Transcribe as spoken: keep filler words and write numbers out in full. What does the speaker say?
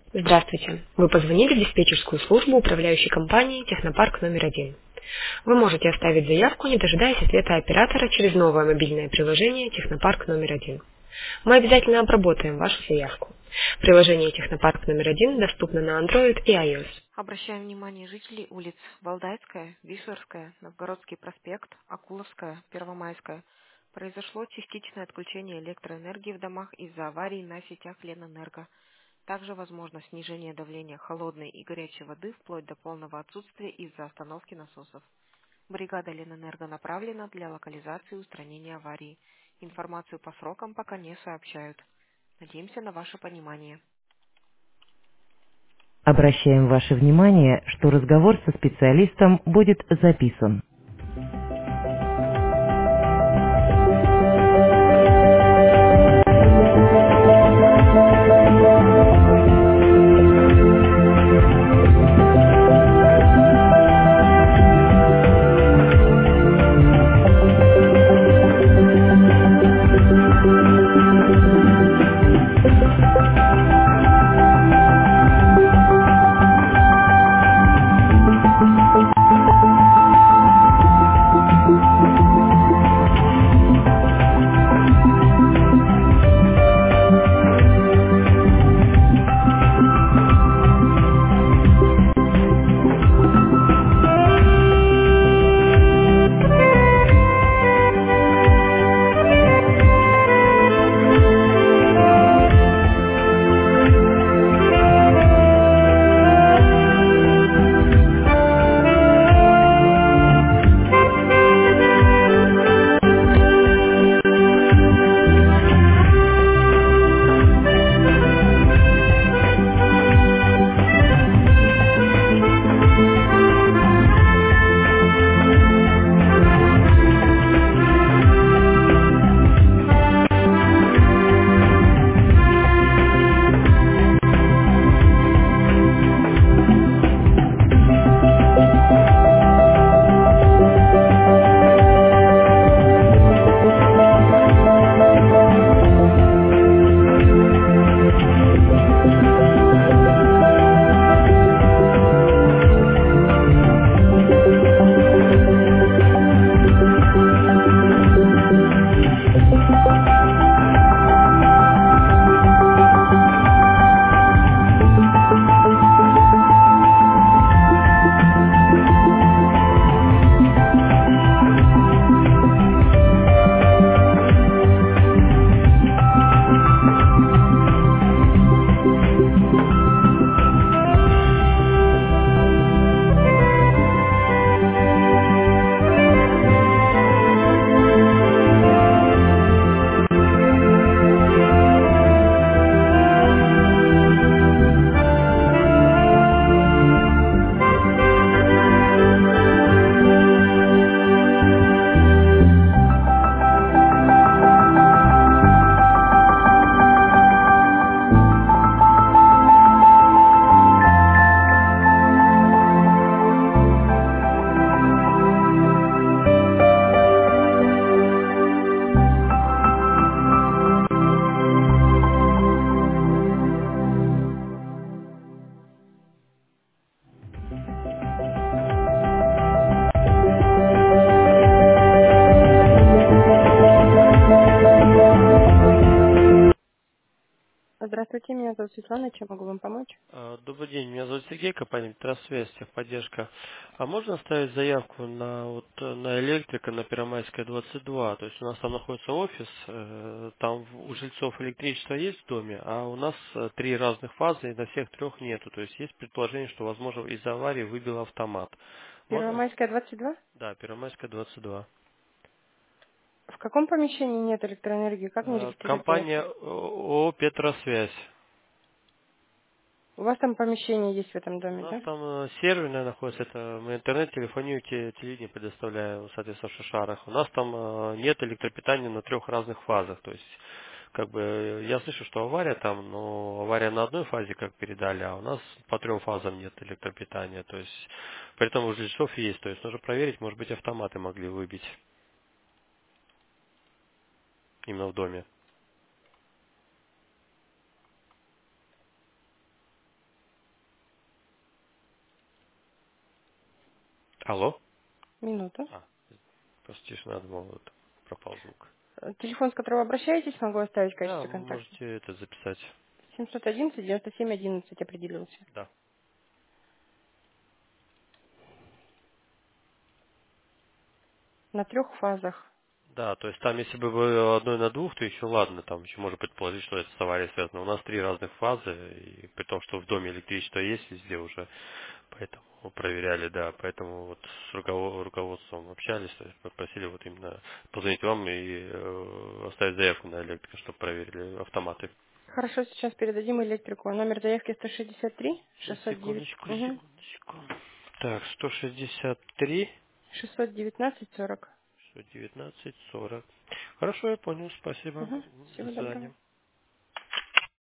Здравствуйте. Вы позвонили в диспетчерскую службу управляющей компании «Технопарк номер один». Вы можете оставить заявку, не дожидаясь ответа оператора через новое мобильное приложение «Технопарк номер один». Мы обязательно обработаем вашу заявку. Приложение «Технопарк номер один» доступно на Android и iOS. Обращаем внимание жителей улиц Валдайская, Вишерская, Новгородский проспект, Акуловская, Первомайская. Произошло частичное отключение электроэнергии в домах из-за аварий на сетях Ленэнерго. Также возможно снижение давления холодной и горячей воды вплоть до полного отсутствия из-за остановки насосов. Бригада Ленэнерго направлена для локализации и устранения аварии. Информацию по срокам пока не сообщают. Надеемся на ваше понимание. Обращаем ваше внимание, что разговор со специалистом будет записан. Здравствуйте, меня зовут Светлана. Чем могу вам помочь? А, Добрый день, меня зовут Сергей, компания Метросвязь, техподдержка. А можно оставить заявку на вот э, на электрика на Первомайская двадцать два? То есть у нас там находится офис, э, там в- у жильцов электричество есть в доме, а у нас э, три разных фазы и на всех трех нету. То есть есть предположение, что возможно из-за аварии выбил автомат. Можно? Первомайская, двадцать два? Да, Первомайская двадцать два. В каком помещении нет электроэнергии? Как мне Э, регистрироваться? Компания ООО Петросвязь. У вас там помещение есть в этом У доме, нас да? там э, серверная находится, это мы интернет, телефонию, те- телевидение предоставляем, соответственно, в Шишарах. У нас там э, нет электропитания на трех разных фазах. То есть, как бы, э, я слышу, что авария там, но авария на одной фазе, как передали, а у нас по трем фазам нет электропитания. То есть, при этом у жильцов есть. То есть, нужно проверить, может быть, автоматы могли выбить именно в доме. Алло? Минуту. А, просто тишина, думал, вот пропал звук. Э, Телефон, с которого обращаетесь, могу оставить в Да, качестве контакта. можете это записать. семьсот одиннадцать девяносто семь одиннадцать определился. Да. На трех фазах. Да, то есть там, если бы было одной на двух, то еще ладно, там еще можно предположить, что это с аварией связано. У нас три разных фазы, и при том, что в доме электричество есть везде уже, поэтому проверяли, да, поэтому вот с руковод- руководством общались, то есть попросили вот именно позвонить вам и э, оставить заявку на электрика, чтобы проверили автоматы. Хорошо, сейчас передадим электрику. Номер заявки сто шестьдесят три Сейчас, шестьсот девять секундочку, секундочку. Так, сто шестьдесят три, шестьсот девятнадцать сорок. сто девятнадцать, сорок. Хорошо, я понял, спасибо. Угу. До Всего доброго. свидания.